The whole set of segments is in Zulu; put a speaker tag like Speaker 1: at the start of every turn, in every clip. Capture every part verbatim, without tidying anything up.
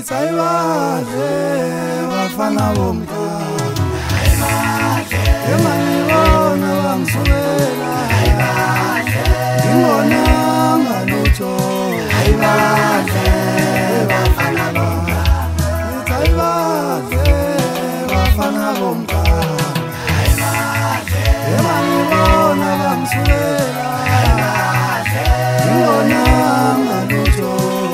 Speaker 1: Sayibadle bafana bomkana emanibona bangisukela ngibona ngalutho Sayibadle bafana bomkana Sayibadle bafana bomkana emanibona bangisukela ngibona ngalutho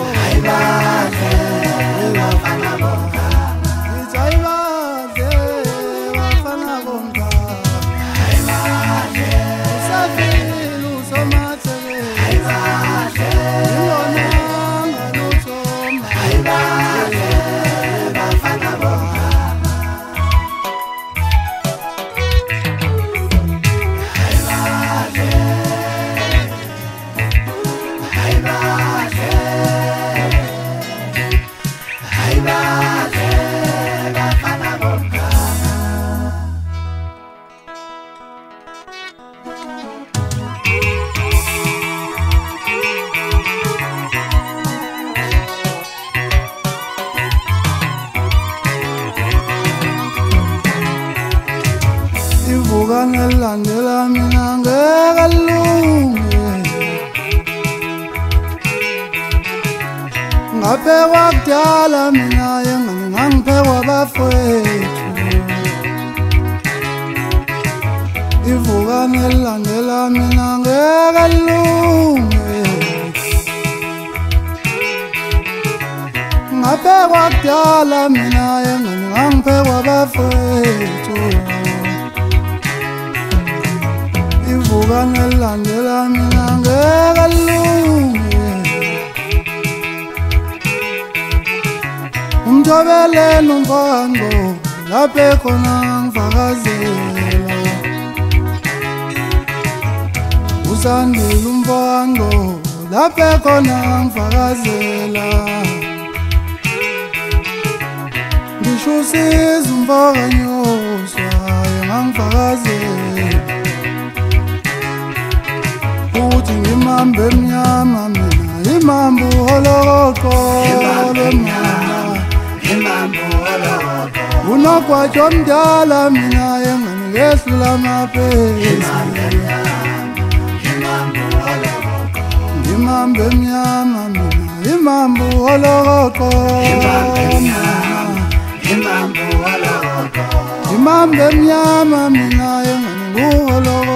Speaker 1: Ngelandela mina ngekalunge ngaphekwa kudala mina yengane ngangiphekwa bafowethu ivuka ngelandela mina ngekalunge ngaphekwa kudala mina yengane ngangiphekwa bafowethu ivuka ngelandela mina ngekalunge umthobelelo umfando lapho khona ngivakazela usandile umfando lapho khona ngivakazela ngisho usiza umfakanyoswa ngangivakazela uthi ngimambe emnyama mina imambu holoko imambu holoko unogwaja omdala mina yengane ngehlula amaphezi imambe emnyama mina imambu holoko imambe emnyama mina yengane nguholoko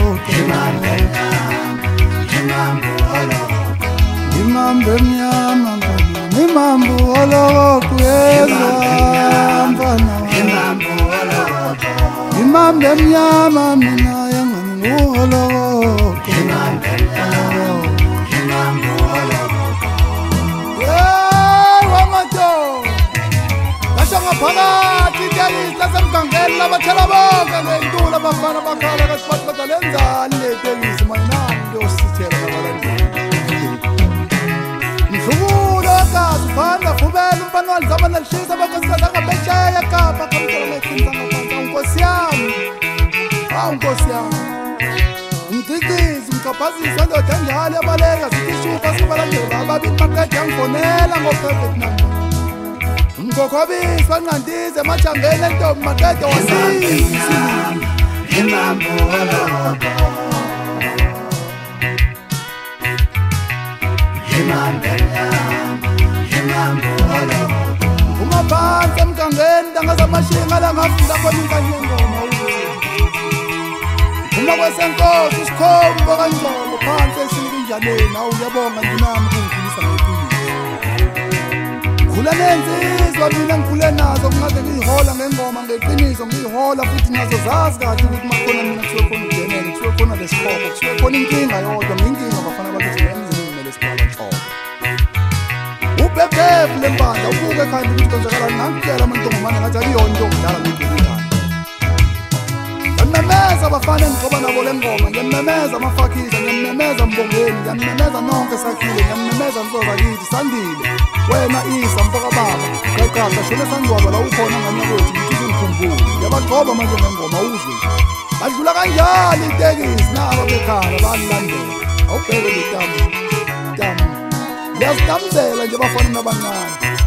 Speaker 1: Imambe mnyama mfana imambu holoko yezwa mfana imambu holoko imambe mnyama mina yengane nguholoko imambe mnyama imambu holoko hey wamato lasha ngaphakathi itekisi lasemgangeni labathela bonke ngentula abafana bakhala kasibathi badalenzani le tekisi mayinani losithela nabalandeli Fana fubela umfana walizama nalishisa abakhosikazi angabetsheya kapa kamthola mekinza ngaphansi unkosi yami hawu nkosi yami umcicizi umkhaphazisi wendoda enjalo yabaleka zikishupa sibalandeli ababili maqede yangifonela ngo-private number umkhokhwabisi banqandize emajangeni entombi maqede wasisi imambu holoko imambu uma phansi emgangeni ndangazamashinga la ngafunda khona inkanye ngoma uma kwesenkosi isikhombo kanjalo phansi esilika injaneni awu uyabonga ndinami kungifundisa ngeqiniso khula nensizwa mina ngikhule nazo kungaze ngiyihola ngengoma ngeqiniso ngiyihola futhi nazo zazi kahle ukuthi makhona mina kusuke khona ukujenela kusuke khona lesikhoko kusuke khona inkinga yodwa nginkinga bafana bakithi emzini kumele siqala nhlobo ubhebhebhu lembanda ubuke khanda ukuthi konzakalani ngangitshela amantongomane ngathi akuyona into okudala ngiyibhekani ngiyamemeza abafana engiqoba nabo le ngoma ngiyamemeza amafakhiza ngiyamemeza mbongeni ngiyamemeza nonke sakhile ngiyamemeza nsoza kithi sandile wena isa mfoka baba qaqaqa shone sangcwaba la ukhona nganya kwethu ngithi ngikhumbule ngiyabaqoba manje ngengoma uzwe badlula kanjalo itekisi nabo bekhala balilandela awubheke le tamu tamu yazidamzela nje bafana nabancane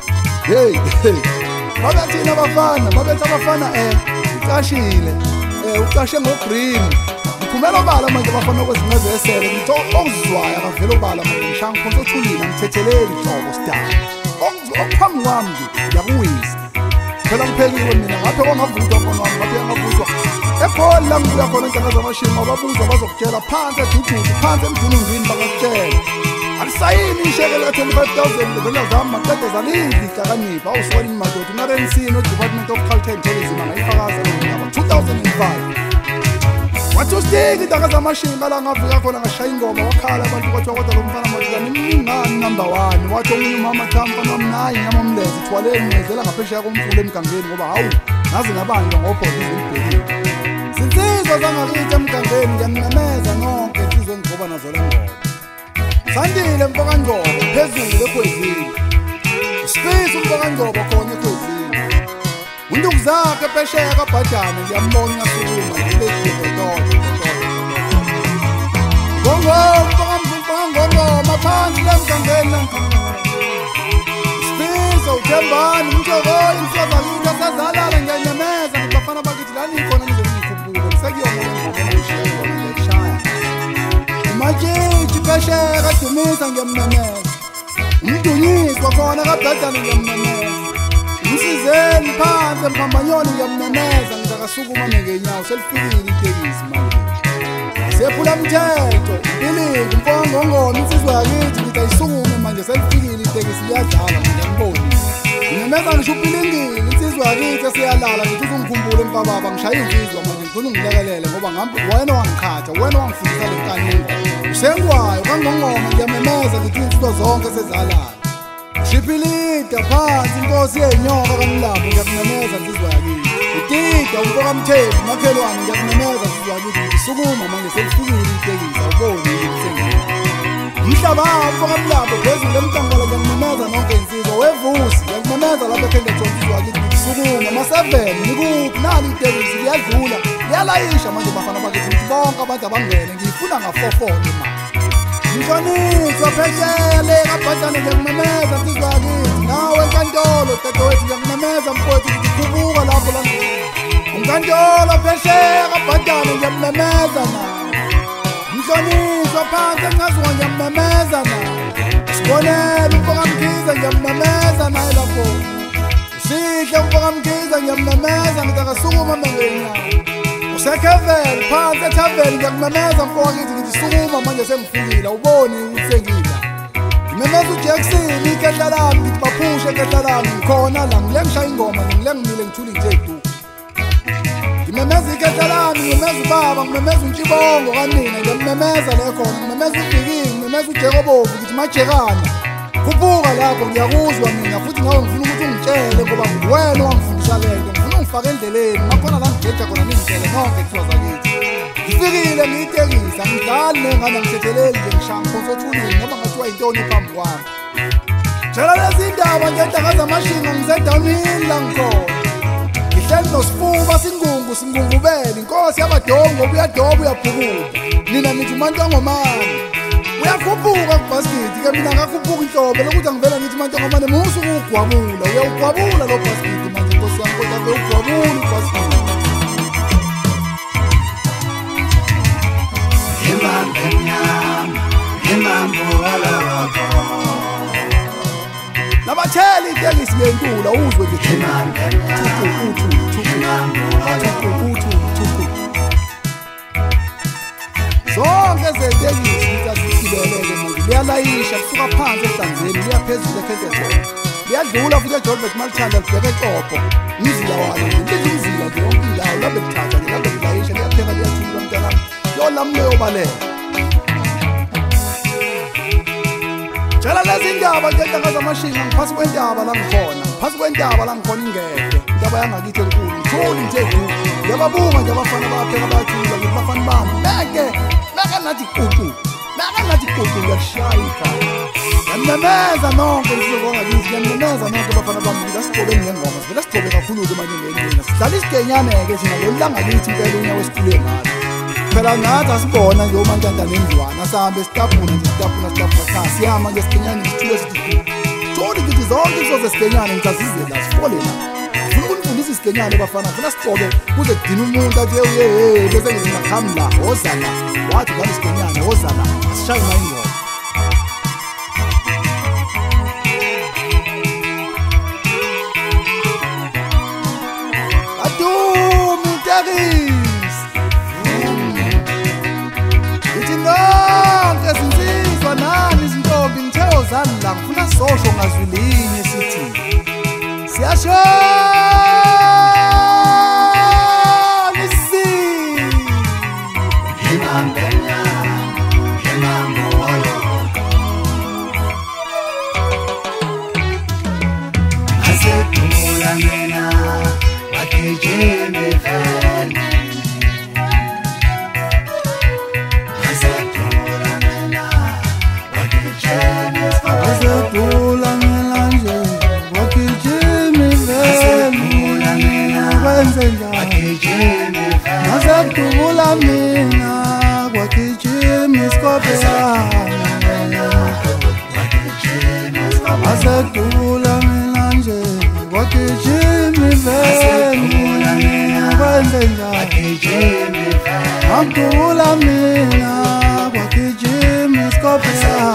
Speaker 1: hey babathina abafana babetha abafana eh ucashile eh ucashe ngogreen uphumela obala manje abafana kwezinqezesele ngitho okuzwayo akavela obala manje ngishanga khonto thulina ngithetheleli ihlobo star okuphambi kwami nje yakuwisa phela ngiphekiwe mina ngaphe kwangavutwa khona ngaphe ngavutwa epholi la ngibuya khona intanga zamashini ababuzwa bazokutshela phansi edududu phansi emdunungwini bakutshela alisayini ishekela ka twenty-five thousand levela zami maqeda zalidla ihlakanipha awusibona imadoda unarensi no-department of culture and tourism angayifakaza laba two thousand five wathi usitiki intanga zamashini la ngafika khona ngashaya ingoma wakhala abantu kwathiwa kodwa lo mfana madlana imingani number one wathi omunye umama thampa nomnayi nyama umlezi thwaleni ngezela ngaphesheya komfula emgangeni ngoba hawu nazi nabanjwa ngobhodi izimibhekile sinsizwa zangakithi emgangeni ngiyanimemeza nonke insizwe engigoba nazo le ngoma sandile mfokangcobo phezulu ekhwezini usifisa umfokangcobo khona ekhwezini unduku zakhe phesheya kabhajane ngiyambona uyasukuma ngilesidododo gongo mfokamfokangoma phansi lemgangeni usifisa uthembani umjokoyi umfakakithi asazalala ngiyayinyemeza ngibafana bakithi lanikhona ngizonikhumbule sekuyomona ngishaya majiji phesheya kadumisa ngiyamemeza umdunyiswa khona kabhadane ngiyamemeza umsizeni phansi emphambanyoni ngiyamemeza ngizakasukuma ngenyawo selifikile itekisi manje sephula mthetho impiliki mfongongoma insizwa yakithi ngithi ayisukume manje selifikile itekisi liyadlala manje angiboni ngimemeza ngisho upilingile insizwa yakithi esiyalala ngithi uzungikhumbule mfababa ngishaya insizwa manje ngifuna ungilekelele ngoba ngambe wena wangikhatha wena wangifundisa le nkaningo usengwayo kangongoma ngiyamemeza ngithi insizwa zonke sezalala shipilita phansi inkosi yenyoka kamlambo ngiyakumemeza insizwa yakithi utita umfokamthethi makhelwane ngiyakumemeza insizwa yakithi sukuma manje selifikile itekisi awuboni yini umhlaba umfokamlambo phezulu emtangala ngiyamemeza nonke insizwa wevusi ngiyamemeza lapha ekhende insizwa yakithi sukuma ma-seven nikuphi nali itekisi liyadlula liyalayisha manje bafana bakithi ngithi bonke abantu abangene ngiyifuna nga-four four imali Mhlonishwa phesheya le kabhadane ngiyamemeza insizwa yakithi nawe enkantolo dadewethu ngiyamemeza mfowethu ngikhubuka lapho la unkantolo phesheya kabhadane ngiyamemeza nawe mhlonishwa phansi engaziwa ngiyamemeza nawe sibonele umfokamkhiza ngiyamemeza naye lapho usihle umfokamkhiza ngiyamemeza ngithi akasukuma mengenyawo usekheveli phansi ethaveni ngiyakumemeza mfokakithi ngithi sukuma manje sengifikile awuboni ukuthi sengila ngimemeza uJackson ikehla lami ngithi baphushe ekehla lami ngikhona la ngile ngishaya ingoma ngile ngimile ngithule nje eduku ngimemeza ikehla lami ngimemeza ubaba ngimemeza untshibongo kanina ngiyamemeza le khona ngimemeza uBhikini ngimemeza uJekobovu ngithi majekana khuphuka lapho ngiyakuzwa mina futhi nawe ngifuna ukuthi ungitshele ngoba wena wangifundisa lento ngifuna ungifake endleleni ngakhona la ngijeja khona ningitshele nonke insizwa zakithi ngifikile ngiyitekisa ngidlali nengane ngithetheleli nje ngishaya ngiphosa othulini noma ngathiwa yintoni phambi kwami tshela lezi ndaba ngentanga zamashinga ngisedownhill la ngikhona ngihleli nosifuba singungu singungubele inkosi yabadongo ubuyadoba uyabhukuda nina nithi uMantongomane uyakhuphuka kubhasikidi ke mina ngakhuphuka inhlobo lokuthi angivela ngithi Mantongomane musu ukugwabula uyawugwabula lo bhasikidi manje inkosi yami kodwa ave ugwabula ubhasikidi
Speaker 2: Imambenyama imambo alawako
Speaker 1: nabatheli itekisi lentula uzwe nje
Speaker 2: imambenyama imambo alawako
Speaker 1: zonke zetekisi ngizazigibelele manje liyalayisha kusuka phansi ehlanzeni liya phezulu ekhethethona liyadlula futhi eJoburg malithanda libheke eCopo umzila wayo nje umzila nje yonke indawo labe lithatha nje labe lilayisha liyapheka liyathula mntanami yolami leyobalela tshela lezi ndaba ngentanga zamashinga ngiphasi kwentaba la ngikhona ngiphasi kwentaba la ngikhona ingede intaba yangakithi enkulu ngithuli nje eduku ngiyababunga nje abafana bapheka bayathula ngithi bafana bami beke beke nathi kuku beke nathi kuku ngiyashayika ngiyamemeza nonke insizwa ngakithi ngiyamemeza nonke abafana bami ngithi asigcobeni ngengoma sivele sigcobe kakhulu-ke manje ngenina sidlala isigenyane-ke thina lolu langakithi impela unyawo esikhule ngalo phela ngathi asibona nje umantanta nendlwana sihambe sitaphuna nje sitaphuna sitaphuna cha siyama nje sigenyane sithule sithi Angitholi ngithi zonke izo zesigenyane ngicazizile la sifole la. Ufuna ukunifundisa isigenyane bafana ngifuna sigcobe kuze kudina umuntu athi hey bese ngithi ngakhambi la woza la. Wathi ngani isigenyane woza la. Asishaye mayingoma. Zalla ngifuna sosho ngazwilinye sithi siyashona isi
Speaker 2: Himambenya himambo aloko asetumula mina wakijime vele asetumula mina wakijime
Speaker 1: Asetula ngelanje wakijimi vele wenze njani Asetula mina wakijimi skope Asetula ngelanje wakijimi vele wenze njani Asetula mina wakijimi skope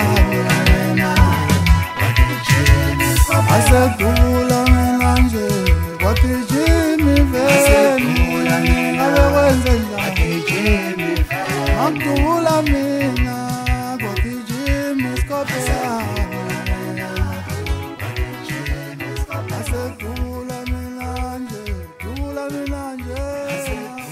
Speaker 1: Asekula ngelanje wakijimi vele abe wenze njani Asekula mina wakijimi skope Asekula ngelanje Asekula ngelanje